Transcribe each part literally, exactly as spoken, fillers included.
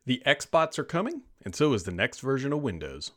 The Xbots are coming, and so is the next version of Windows.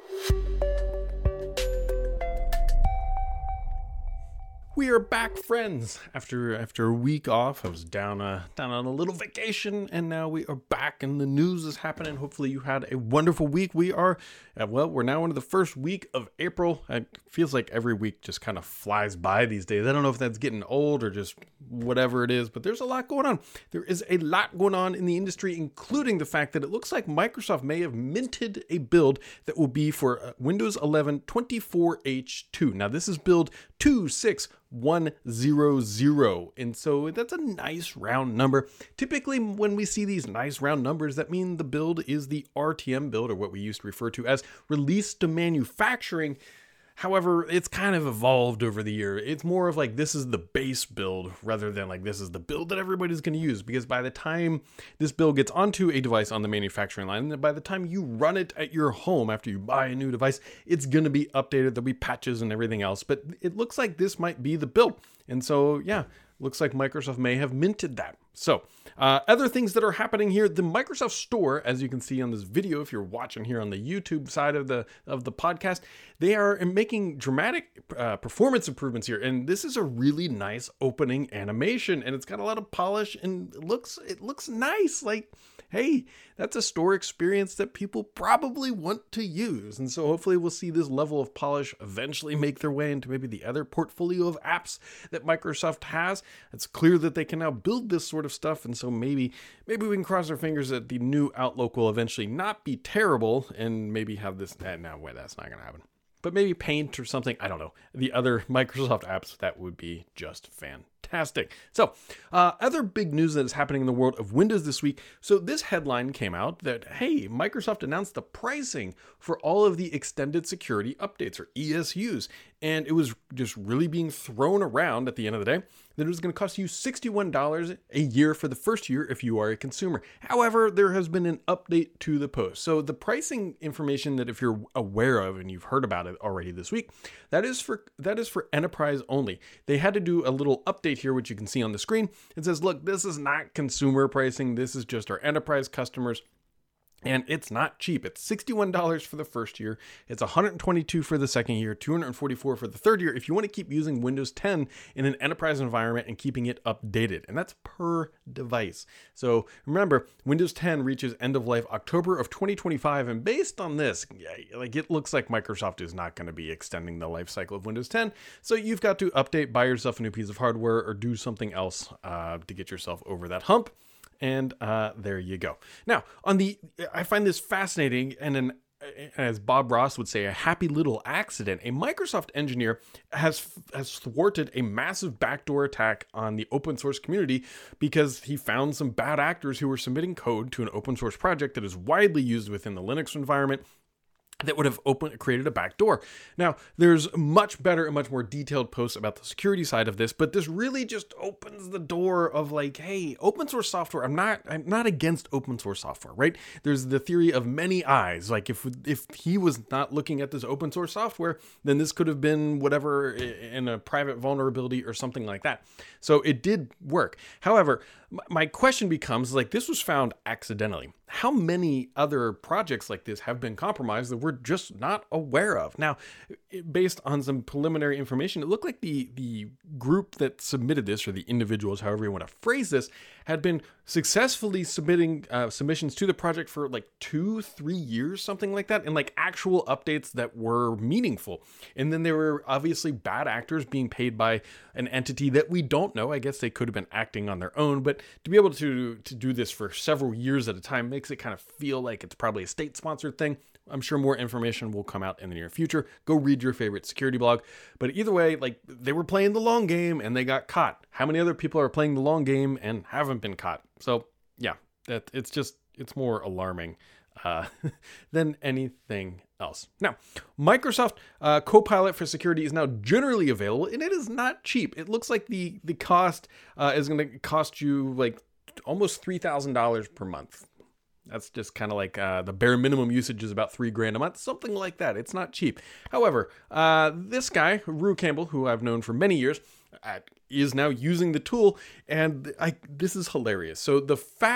We are back, friends. After after a week off, I was down uh, down on a little vacation, and now we are back, and the news is happening. Hopefully, you had a wonderful week. We are, uh, well, we're now into the first week of April. It feels like every week just kind of flies by these days. I don't know if that's getting old or just whatever it is, but there's a lot going on. There is a lot going on in the industry, including the fact that it looks like Microsoft may have minted a build that will be for uh, Windows eleven twenty-four H two. Now, this is build two six one zero zero, and so that's a nice round number. Typically, when we see these nice round numbers, that mean the build is the R T M build, or what we used to refer to as release to manufacturing. However, it's kind of evolved over the year. It's more of like this is the base build rather than like this is the build that everybody's going to use, because by the time this build gets onto a device on the manufacturing line, and by the time you run it at your home after you buy a new device, it's going to be updated. There'll be patches and everything else, but it looks like this might be the build. And so, yeah, looks like Microsoft may have minted that. So uh, other things that are happening here, the Microsoft Store, as you can see on this video, if you're watching here on the YouTube side of the of the podcast, they are making dramatic uh, performance improvements here. And this is a really nice opening animation, and it's got a lot of polish, and it looks, it looks nice. Like, hey, that's a store experience that people probably want to use. And so hopefully we'll see this level of polish eventually make their way into maybe the other portfolio of apps that Microsoft has. It's clear that they can now build this sort of stuff. And so maybe, maybe we can cross our fingers that the new Outlook will eventually not be terrible and maybe have this. Eh, no, wait, that's not going to happen. But maybe Paint or something. I don't know. The other Microsoft apps, that would be just fantastic. So uh, other big news that is happening in the world of Windows this week. So this headline came out that, hey, Microsoft announced the pricing for all of the extended security updates, or E S Us. And it was just really being thrown around at the end of the day that it was going to cost you sixty-one dollars a year for the first year if you are a consumer. However, there has been an update to the post. So the pricing information that if you're aware of and you've heard about it already this week, that is for that is for enterprise only. They had to do a little update here, which you can see on the screen. It says, look, this is not consumer pricing. This is just our enterprise customers. And it's not cheap. It's sixty-one dollars for the first year. It's one hundred twenty-two dollars for the second year, two hundred forty-four dollars for the third year if you want to keep using Windows ten in an enterprise environment and keeping it updated. And that's per device. So remember, Windows ten reaches end of life October of twenty twenty-five. And based on this, like it looks like Microsoft is not going to be extending the life cycle of Windows ten. So you've got to update, buy yourself a new piece of hardware, or do something else uh, to get yourself over that hump. And uh, there you go. Now, on the, I find this fascinating, and an, as Bob Ross would say, a happy little accident. A Microsoft engineer has has thwarted a massive backdoor attack on the open source community because he found some bad actors who were submitting code to an open source project that is widely used within the Linux environment that would have opened, created a backdoor. Now, there's much better and much more detailed posts about the security side of this, but this really just opens the door of like, hey, open source software. I'm not, I'm not against open source software, right? There's the theory of many eyes. Like if if he was not looking at this open source software, then this could have been whatever in a private vulnerability or something like that. So it did work. However, my question becomes, like, this was found accidentally. How many other projects like this have been compromised that we're just not aware of? Now, based on some preliminary information, it looked like the, the group that submitted this, or the individuals, however you want to phrase this, had been successfully submitting uh, submissions to the project for like two, three years, something like that, and like actual updates that were meaningful. And then there were obviously bad actors being paid by an entity that we don't know. I guess they could have been acting on their own, but to be able to to do this for several years at a time makes it kind of feel like it's probably a state-sponsored thing. I'm sure more information will come out in the near future. Go read your favorite security blog. But either way, like, they were playing the long game and they got caught. How many other people are playing the long game and haven't been caught? So yeah, that it's just, it's more alarming uh, than anything else. Now, Microsoft uh, Copilot for Security is now generally available, and it is not cheap. It looks like the, the cost uh, is going to cost you like almost three thousand dollars per month. That's just kind of like uh, the bare minimum usage is about three grand a month, something like that. It's not cheap. However, uh, this guy, Rue Campbell, who I've known for many years, uh, is now using the tool, and I, this is hilarious. So the fact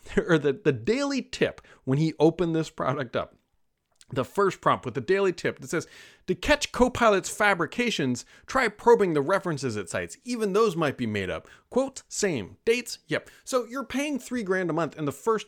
or the, the daily tip when he opened this product up. The first prompt with the daily tip that says, to catch Copilot's fabrications, try probing the references it cites. Even those might be made up. Quote, same. Dates, yep. So you're paying three grand a month, and the first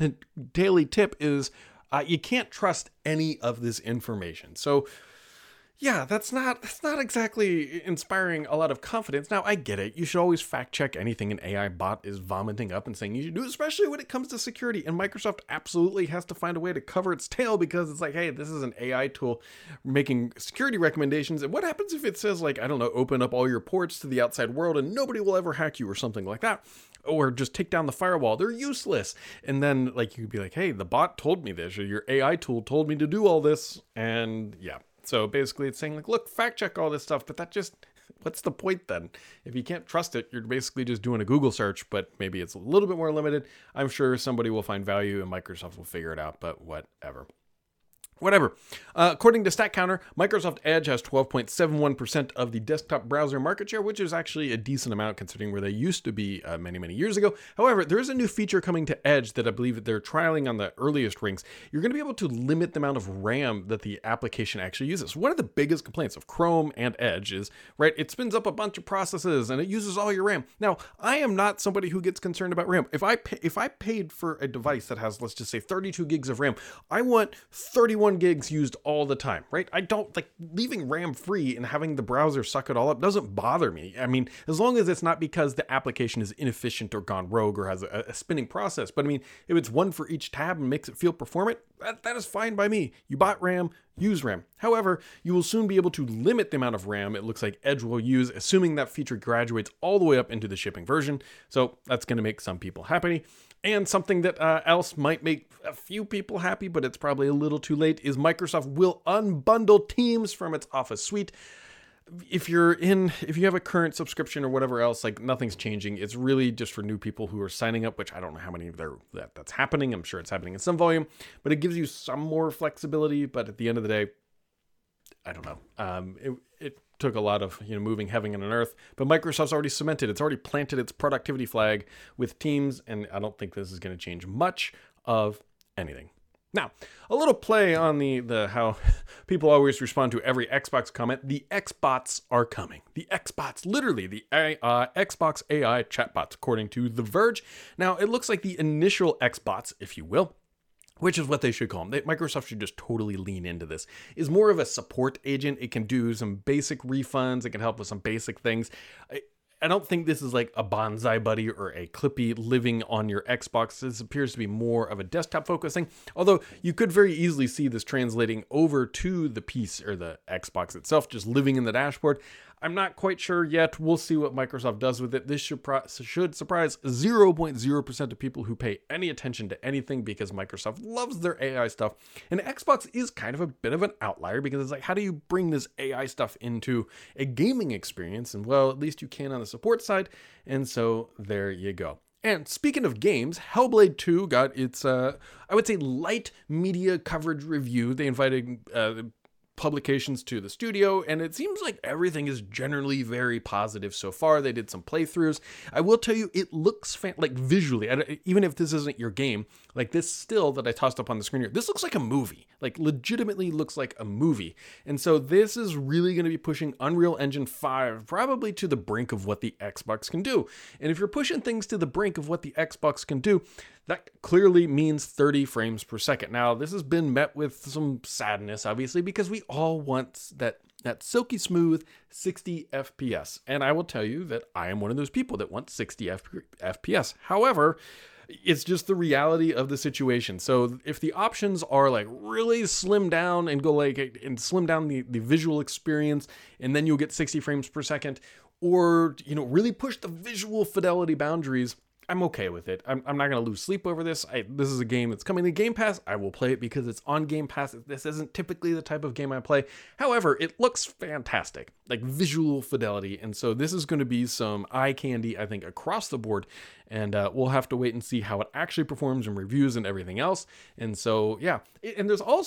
daily tip is uh, you can't trust any of this information. So yeah, that's not that's not exactly inspiring a lot of confidence. Now, I get it. You should always fact check anything an A I bot is vomiting up and saying you should do, especially when it comes to security. And Microsoft absolutely has to find a way to cover its tail, because it's like, hey, this is an A I tool making security recommendations. And what happens if it says, like, I don't know, open up all your ports to the outside world and nobody will ever hack you or something like that? Or just take down the firewall. They're useless. And then, like, you could be like, hey, the bot told me this, or your A I tool told me to do all this. And yeah. So basically it's saying, like, look, fact check all this stuff, but that just, what's the point then? If you can't trust it, you're basically just doing a Google search, but maybe it's a little bit more limited. I'm sure somebody will find value and Microsoft will figure it out, but whatever. Whatever. Uh, according to StatCounter, Microsoft Edge has twelve point seven one percent of the desktop browser market share, which is actually a decent amount considering where they used to be uh, many, many years ago. However, there is a new feature coming to Edge that I believe that they're trialing on the earliest rings. You're going to be able to limit the amount of RAM that the application actually uses. One of the biggest complaints of Chrome and Edge is, right, it spins up a bunch of processes and it uses all your RAM. Now, I am not somebody who gets concerned about RAM. If I pay, if I paid for a device that has, let's just say, thirty-two gigs of RAM, I want thirty-one gigs used all the time, right? I don't like leaving RAM free and having the browser suck it all up doesn't bother me. I mean, as long as it's not because the application is inefficient or gone rogue or has a, a spinning process. But I mean, if it's one for each tab and makes it feel performant, that, that is fine by me. You bought RAM, use RAM. However, you will soon be able to limit the amount of RAM it looks like Edge will use, assuming that feature graduates all the way up into the shipping version. So that's going to make some people happy. And something that uh, else might make a few people happy, but it's probably a little too late, is Microsoft will unbundle Teams from its Office suite. If you're in, if you have a current subscription or whatever else, like nothing's changing. It's really just for new people who are signing up, which I don't know how many of there that that's happening. I'm sure it's happening in some volume, but it gives you some more flexibility. But at the end of the day, I don't know. Um, it, it took a lot of, you know, moving heaven and earth, but Microsoft's already cemented. It's already planted its productivity flag with Teams, and I don't think this is going to change much of anything. Now, a little play on the, the how people always respond to every Xbox comment. The Xbots are coming. The Xbots, literally the uh, Xbox A I chatbots, according to The Verge. Now, it looks like the initial Xbots, if you will, which is what they should call them. They, Microsoft should just totally lean into this. Is more of a support agent. It can do some basic refunds. It can help with some basic things. I, I don't think this is like a Bonsai Buddy or a Clippy living on your Xbox. This appears to be more of a desktop focusing, although you could very easily see this translating over to the piece or the Xbox itself, just living in the dashboard. I'm not quite sure yet. We'll see what Microsoft does with it. This should, pro- should surprise zero point zero percent of people who pay any attention to anything, because Microsoft loves their A I stuff. And Xbox is kind of a bit of an outlier, because it's like, how do you bring this A I stuff into a gaming experience? And well, at least you can on the support side. And so there you go. And speaking of games, Hellblade two got its, uh, I would say, light media coverage review. They invited uh, publications to the studio, and it seems like everything is generally very positive so far. They did some playthroughs. I will tell you, it looks fan- like visually, even if this isn't your game, like this still that I tossed up on the screen here, this looks like a movie, like legitimately looks like a movie. And so this is really going to be pushing Unreal Engine five probably to the brink of what the Xbox can do. And if you're pushing things to the brink of what the Xbox can do, that clearly means thirty frames per second. Now, this has been met with some sadness, obviously, because we all want that that silky smooth sixty F P S. And I will tell you that I am one of those people that want sixty F P S. However, it's just the reality of the situation. So if the options are like really slim down and go like and slim down the, the visual experience, and then you'll get sixty frames per second, or, you know, really push the visual fidelity boundaries, I'm okay with it. I'm, I'm not going to lose sleep over this. I, this is a game that's coming to Game Pass. I will play it because it's on Game Pass. This isn't typically the type of game I play. However, it looks fantastic, like visual fidelity. And so this is going to be some eye candy, I think, across the board. And uh, we'll have to wait and see how it actually performs in reviews and everything else. And so, yeah. And there's also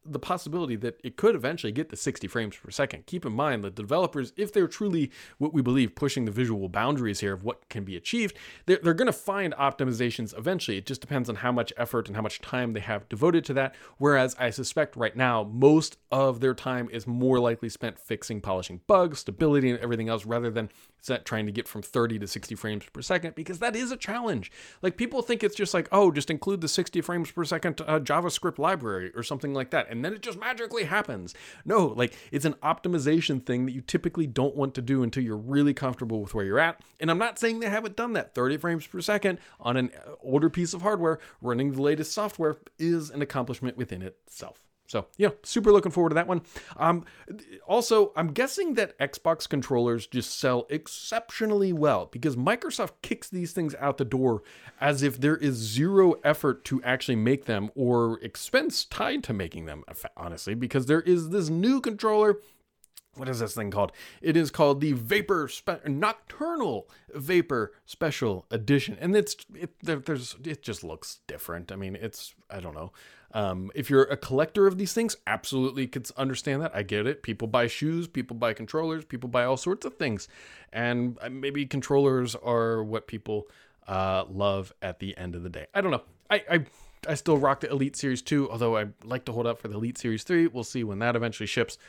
the possibility that it could eventually get to sixty frames per second. Keep in mind that the developers, if they're truly what we believe pushing the visual boundaries here of what can be achieved, they're, they're going to find optimizations eventually. It just depends on how much effort and how much time they have devoted to that. Whereas I suspect right now, most of their time is more likely spent fixing, polishing bugs, stability, and everything else, rather than set trying to get from thirty to sixty frames per second, because that is a challenge. Like, people think it's just like, oh, just include the sixty frames per second uh, JavaScript library or something like that, and then it just magically happens. No, like, it's an optimization thing that you typically don't want to do until you're really comfortable with where you're at. And I'm not saying they haven't done that. thirty frames per second on an older piece of hardware running the latest software is an accomplishment within itself. So, yeah, super looking forward to that one. Um, also, I'm guessing that Xbox controllers just sell exceptionally well because Microsoft kicks these things out the door as if there is zero effort to actually make them or expense tied to making them, honestly, because there is this new controller. What is this thing called? It is called the Vapor Spe- Nocturnal Vapor Special Edition, and it's it there, there's it just looks different. I mean, it's I don't know. Um, if you're a collector of these things, absolutely could understand that. I get it. People buy shoes, people buy controllers, people buy all sorts of things, and maybe controllers are what people uh, love at the end of the day. I don't know. I. I I still rock the Elite Series two, although I like to hold out for the Elite Series three. We'll see when that eventually ships.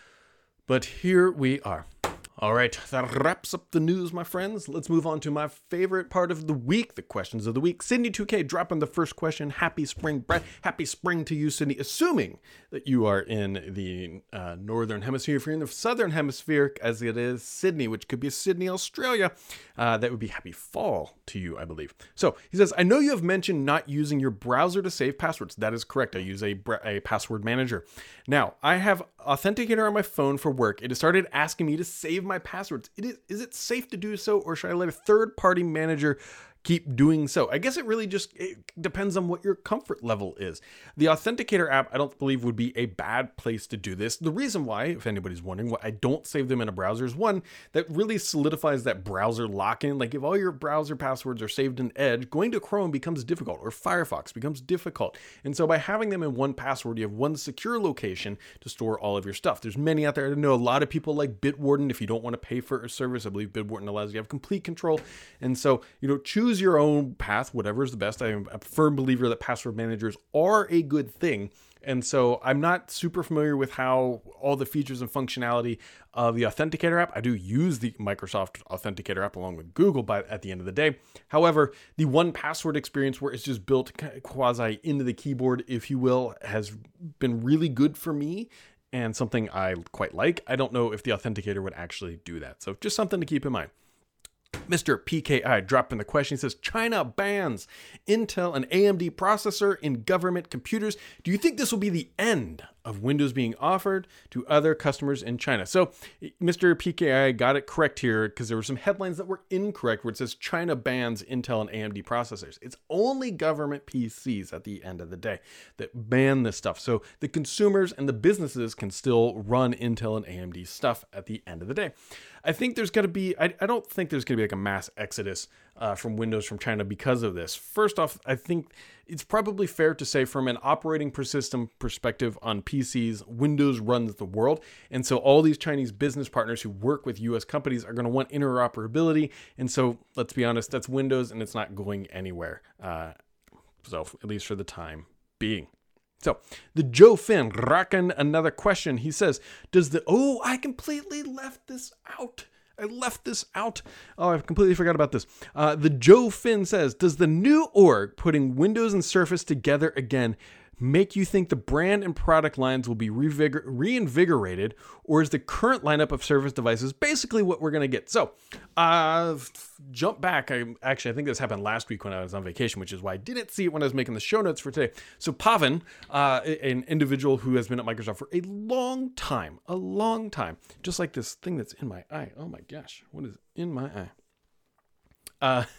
But here we are. All right, that wraps up the news, my friends. Let's move on to my favorite part of the week, the questions of the week. Sydney two K dropping the first question. Happy spring, Brett. Happy spring to you, Sydney. Assuming that you are in the uh, northern hemisphere. If you're in the southern hemisphere, as it is Sydney, which could be Sydney, Australia, uh, that would be happy fall to you, I believe. So he says, I know you have mentioned not using your browser to save passwords. That is correct. I use a, a password manager. Now, I have Authenticator on my phone for work. It has started asking me to save my passwords. It is, is it safe to do so, or should I let a third-party manager keep doing so? I guess it really just it depends on what your comfort level is. The Authenticator app, I don't believe, would be a bad place to do this. The reason why, if anybody's wondering, why I don't save them in a browser is, one, that really solidifies that browser lock-in. Like, if all your browser passwords are saved in Edge, going to Chrome becomes difficult, or Firefox becomes difficult. And so by having them in one password, you have one secure location to store all of your stuff. There's many out there. I know a lot of people like Bitwarden. If you don't want to pay for a service, I believe Bitwarden allows you to have complete control. And so, you know, choose your own path, whatever is the best. I am a firm believer that password managers are a good thing. And so I'm not super familiar with how all the features and functionality of the Authenticator app. I do use the Microsoft Authenticator app along with Google by at the end of the day. However, the one password experience where it's just built quasi into the keyboard, if you will, has been really good for me and something I quite like. I don't know if the Authenticator would actually do that. So just something to keep in mind. Mister P K I dropping the question. He says, China bans Intel and A M D processor in government computers. Do you think this will be the end of Windows being offered to other customers in China? So Mister P K I got it correct here because there were some headlines that were incorrect where it says China bans Intel and A M D processors. It's only government P Cs at the end of the day that ban this stuff. So the consumers and the businesses can still run Intel and A M D stuff at the end of the day. I think there's going to be, I, I don't think there's going to be like a mass exodus uh, from Windows from China because of this. First off, I think it's probably fair to say from an operating system perspective on P Cs, Windows runs the world. And so all these Chinese business partners who work with U S companies are going to want interoperability. And so let's be honest, that's Windows and it's not going anywhere. Uh, so at least for the time being. So the Joe Finn rocking another question. He says, does the, oh, I completely left this out. I left this out. Oh, I completely forgot about this. Uh, the Joe Finn says, does the new org putting Windows and Surface together again make you think the brand and product lines will be revigor- reinvigorated, or is the current lineup of Surface devices basically what we're going to get? So, uh, jump back. I actually, I think this happened last week when I was on vacation, which is why I didn't see it when I was making the show notes for today. So Pavan, uh, an individual who has been at Microsoft for a long time, a long time, just like this thing that's in my eye. Oh my gosh, what is in my eye? Uh,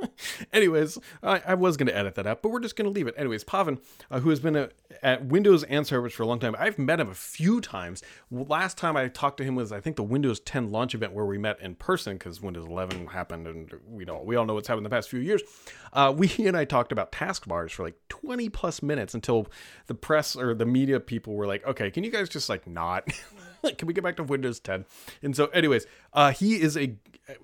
Anyways, I, I was going to edit that out, but we're just going to leave it. Anyways, Pavan, uh, who has been a, at Windows and servers for a long time, I've met him a few times. Last time I talked to him was, I think, the Windows ten launch event where we met in person because Windows eleven happened, and we know we all know what's happened in the past few years. Uh, we and I talked about taskbars for like twenty plus minutes until the press or the media people were like, "Okay, can you guys just like not? Can we get back to Windows ten?" And so, anyways, uh, he is a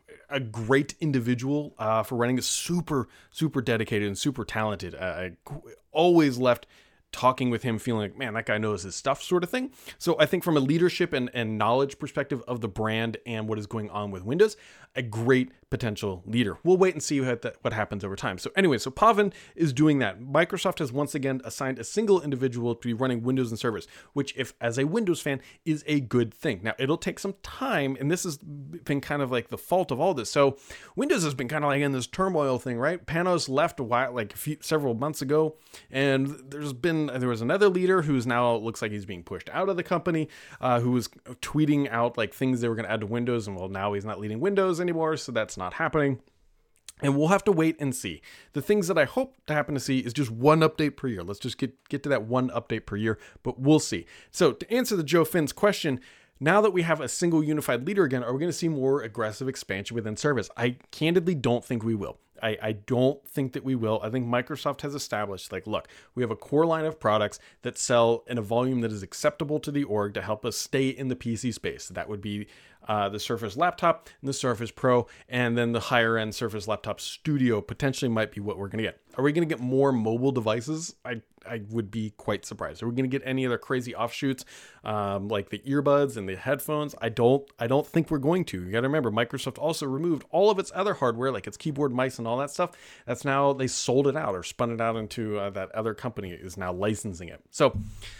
a great individual uh, for running. Super, super dedicated and super talented. Uh, I always left talking with him feeling like, man, that guy knows his stuff, sort of thing. So I think from a leadership and, and knowledge perspective of the brand and what is going on with Windows, a great potential leader. We'll wait and see what, that, what happens over time. So anyway, so Pavan is doing that. Microsoft has once again assigned a single individual to be running Windows and servers, which, if as a Windows fan, is a good thing. Now, it'll take some time, and this has been kind of like the fault of all this. So Windows has been kind of like in this turmoil thing, right? Panos left a while, like a few, several months ago, and there's been there was another leader who's now looks like he's being pushed out of the company, uh, who was tweeting out like things they were going to add to Windows, and well, now he's not leading Windows anymore, so that's not happening. And we'll have to wait and see. The things that I hope to happen to see is just one update per year. Let's just get, get to that one update per year, but we'll see. So to answer the Joe Finn's question, now that we have a single unified leader again, are we going to see more aggressive expansion within service? I candidly don't think we will. I, I don't think that we will. I think Microsoft has established, like, look, we have a core line of products that sell in a volume that is acceptable to the org to help us stay in the P C space. That would be uh, the Surface Laptop and the Surface Pro, and then the higher end Surface Laptop Studio potentially might be what we're going to get. Are we going to get more mobile devices? I I would be quite surprised. Are we going to get any other crazy offshoots um, like the earbuds and the headphones? I don't I don't think we're going to. You got to remember, Microsoft also removed all of its other hardware, like its keyboard, mice, and all that stuff. That's now, they sold it out or spun it out into uh, that other company is now licensing it. So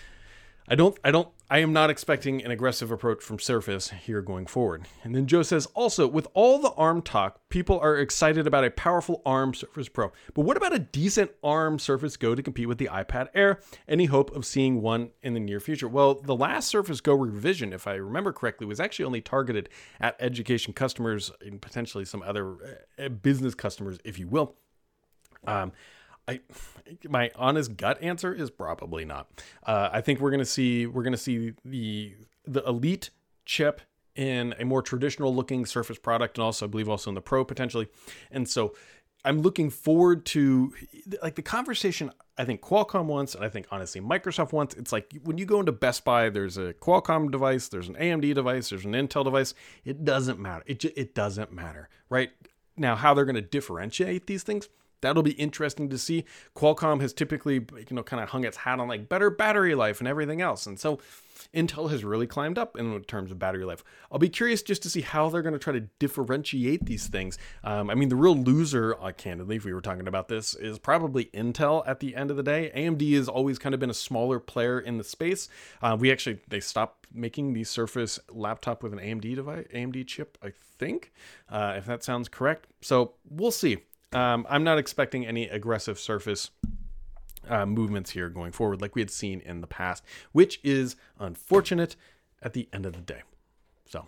I don't, I don't, I am not expecting an aggressive approach from Surface here going forward. And then Joe says, also, with all the ARM talk, people are excited about a powerful ARM Surface Pro. But what about a decent ARM Surface Go to compete with the iPad Air? Any hope of seeing one in the near future? Well, the last Surface Go revision, if I remember correctly, was actually only targeted at education customers and potentially some other uh, business customers, if you will. Um, I, my honest gut answer is probably not. Uh, I think we're gonna see we're gonna see the the Elite chip in a more traditional looking Surface product, and also I believe also in the Pro potentially. And so I'm looking forward to like the conversation I think Qualcomm wants, and I think honestly Microsoft wants. It's like when you go into Best Buy, there's a Qualcomm device, there's an A M D device, there's an Intel device. It doesn't matter. It just, it doesn't matter, right? Now, how they're going to differentiate these things, that'll be interesting to see. Qualcomm has typically, you know, kind of hung its hat on like better battery life and everything else. And so Intel has really climbed up in terms of battery life. I'll be curious just to see how they're going to try to differentiate these things. Um, I mean, the real loser, uh, candidly, if we were talking about this, is probably Intel at the end of the day. A M D has always kind of been a smaller player in the space. Uh, we actually, they stopped making the Surface laptop with an A M D device, A M D chip, I think, uh, if that sounds correct. So we'll see. Um, I'm not expecting any aggressive Surface uh, movements here going forward like we had seen in the past, which is unfortunate at the end of the day. So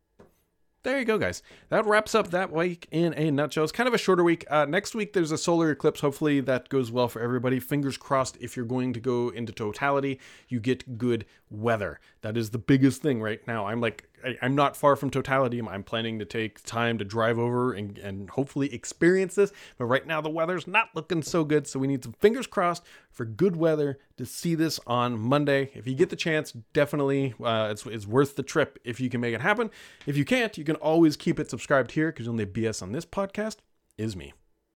there you go, guys. That wraps up that week in a nutshell. It's kind of a shorter week. Uh, next week, there's a solar eclipse. Hopefully that goes well for everybody. Fingers crossed, if you're going to go into totality, you get good weather. That is the biggest thing right now. I'm like, I, I'm not far from totality. I'm planning to take time to drive over and, and hopefully experience this. But right now, the weather's not looking so good. So we need some fingers crossed for good weather to see this on Monday. If you get the chance, definitely, uh, it's, it's worth the trip if you can make it happen. If you can't, you can always keep it subscribed here, because only B S on this podcast is me.